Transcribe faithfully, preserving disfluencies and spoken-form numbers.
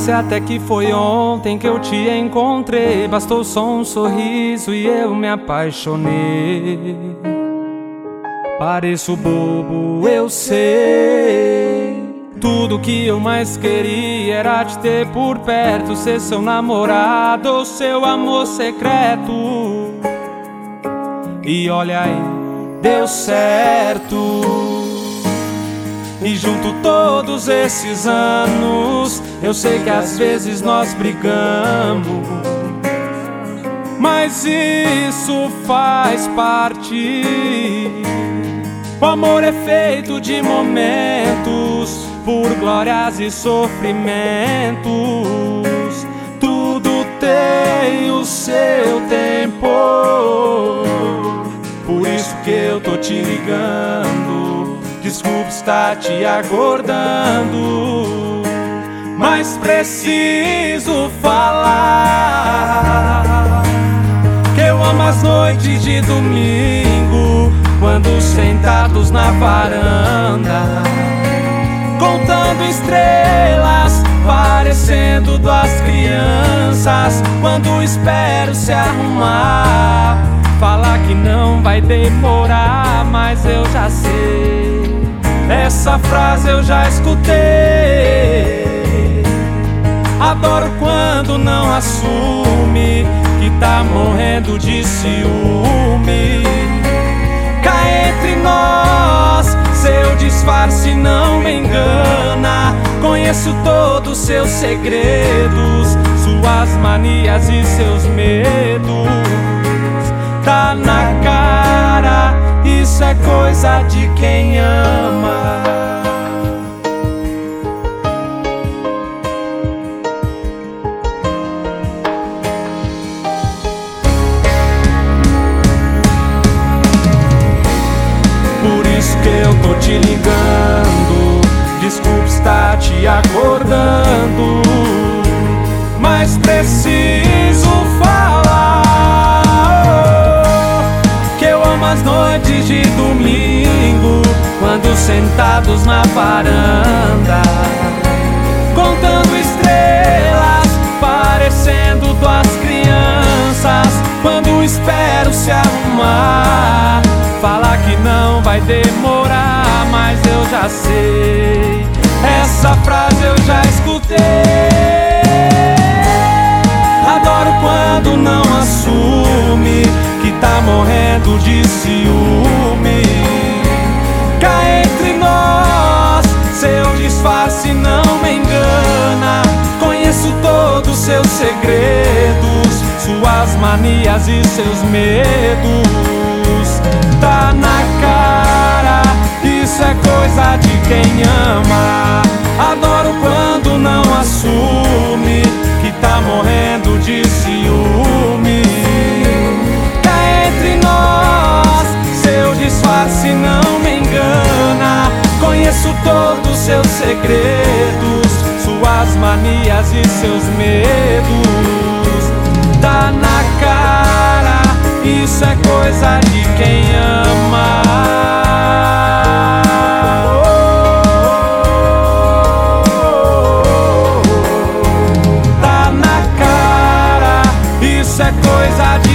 Parece até que foi ontem que eu te encontrei. Bastou só um sorriso e eu me apaixonei. Pareço bobo, eu sei. Tudo que eu mais queria era te ter por perto, ser seu namorado ou seu amor secreto. E olha aí, deu certo. E junto todos esses anos, eu sei que às vezes nós brigamos, mas isso faz parte. O amor é feito de momentos, por glórias e sofrimentos. Tudo tem o seu tempo. Por isso que eu tô te ligando. Desculpa estar te acordando, mas preciso falar que eu amo as noites de domingo, quando sentados na varanda, contando estrelas, parecendo duas crianças. Quando espero se arrumar, falar que não vai demorar, mas eu já sei. Essa frase eu já escutei. Adoro quando não assume que tá morrendo de ciúme. Cá entre nós, seu disfarce não me engana. Conheço todos seus segredos, suas manias e seus medos. Tá na cara, isso é coisa de quem ama. Por isso que eu tô te ligando. Desculpa estar te acordando, mas preciso falar que eu amo as noites de domingo, quando sentados na varanda, contando estrelas, parecendo duas crianças. Quando espero se arrumar, falar que não vai demorar, mas eu já sei. Essa frase eu já escutei. Adoro quando não assume que tá morrendo de ciúme. Cá entre nós, seu disfarce não me engana. Conheço todos seus segredos, suas manias e seus medos. Tá na cara, isso é coisa de quem ama. Adoro quando não assume que tá morrendo de ciúme. Cá entre nós, seu disfarce não me engana. Conheço todos seus segredos, suas manias e seus medos. Tá na cara, isso é coisa de quem ama. Tá na cara, isso é coisa de